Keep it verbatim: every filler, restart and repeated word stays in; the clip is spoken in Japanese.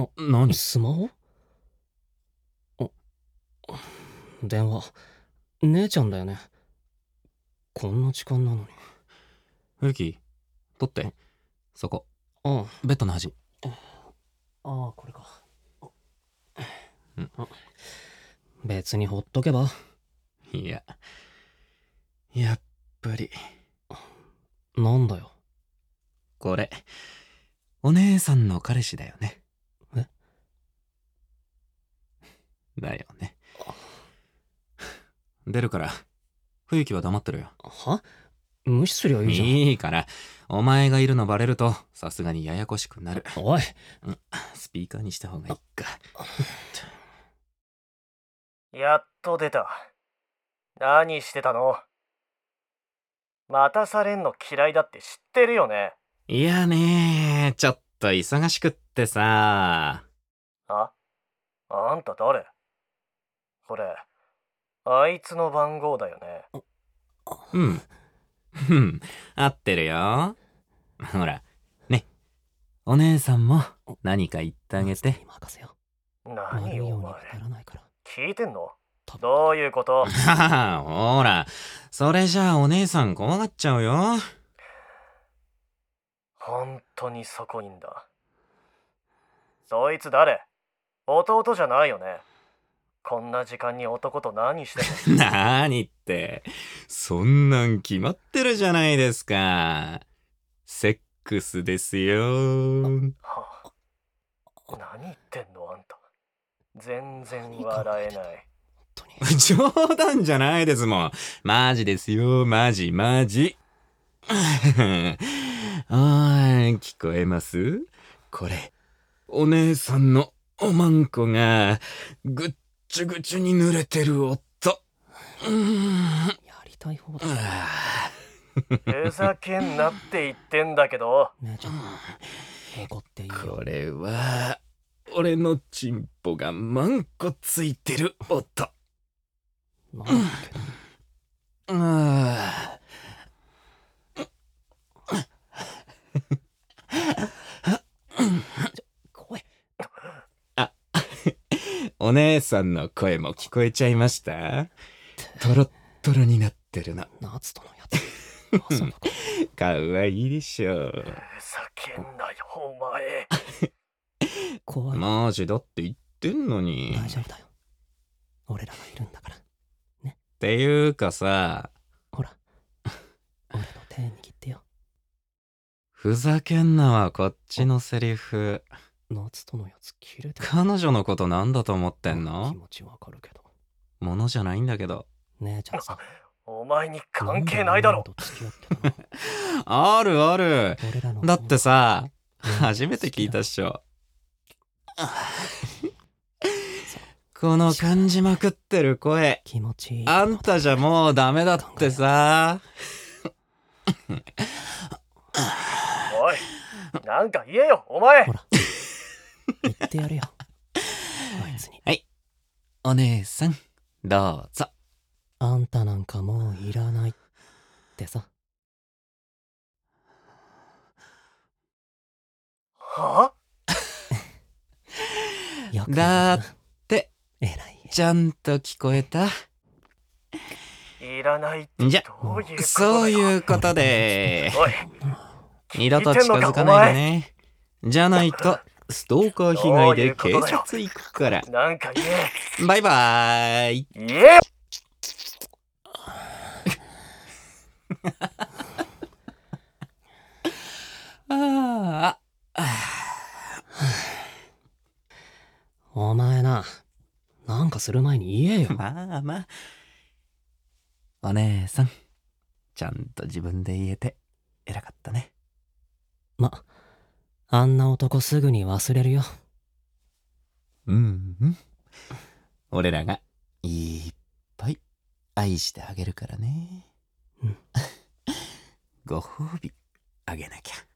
あ、何？ スマホ？あ、電話。姉ちゃんだよね。こんな時間なのに。 ゆき、取って。そこ。 ああ、 ベッドの端。 ああ、これか。 うん。 別にほっとけば。 いや、やっぱり。 なんだよ。 これ、お姉さんの彼氏だよね。 え？ だよね。出るから、冬木は黙ってろよ。 は？無視すりゃいいじゃん。 いいから、お前がいるのバレると、さすがにややこしくなる。 おい。 うん、スピーカーにした方がいいか。 やっと出た。何してたの？待たされんの嫌いだって知ってるよね。 いやね、ちょっと忙しくってさ。 あ？あんた誰？これ、あいつの番号だよね。 うん。うん、合ってるよ。ほら、ね。お姉さんも何か言ってあげて。 任せよ。 何悪いようによお前。 ならないから。 聞いてんの？どういうこと？ はは、ほら、それじゃあお姉さん怖がっちゃうよ。 本当にそこいんだ。そいつ誰？弟じゃないよね。こんな時間に男と何してんの？ なーにって、そんなん決まってるじゃないですか。セックスですよ。 はあ、何言ってんのあんた。全然笑えない。 冗談じゃないですもん。マジですよ、マジマジ。おーい、聞こえます？これ、お姉さんのおまんこがぐっちゅぐちゅに濡れてる音。うーん、 やりたい方だ。 ふざけんなって言ってんだけど。 姉ちゃん、怒っていいよ。 これは俺のチンポがマンコついてる音。 なんだけど。 あ声。 あ、お姉さんの声も聞こえちゃいました？トロットロになってるの。 夏とのやつ。まさか。 かわいいでしょ。 ふざけんなよお前。 怖い。 マジだって言ってんのに。 大丈夫だよ。俺らがいるんだから。ね。 っていうかさ、 ほら。俺の手握ってよ。 ふざけんなはこっちのセリフ。 夏とのやつ切れてる。 彼女のことなんだと思ってん気の？ 持ちわかるけど。 ものじゃないんだけど。 姉ちゃんさ。 お前に関係ないだろ。 あるある。 俺らのだってさ、初めて聞いたっしょ。この感じまくってる声。 気持ちいい。 あんたじゃもうダメだってさ。 おい、なんか言えよお前。 ほら、言ってやれよ。あいつに。 はい。お姉さん、どうぞ。 あんたなんかもういらないってさ。 はよくだって、 えらい。 ちゃんと聞こえた？ いらないってじゃ、 どういうことだよ。 そういうことで。 おい、 二度と近づかないでね。じゃないと、ストーカー被害で警察行くから。 なんか言え。 バイバーイ。 言えよ。 ああ。 お前な、なんかする前に言えよ。 まあまあ。お姉さん、ちゃんと自分で言えて偉かったね。 ま、あんな男すぐに忘れるよ。 うんうん。俺らがいっぱい愛してあげるからね。 うん。 ご褒美あげなきゃ。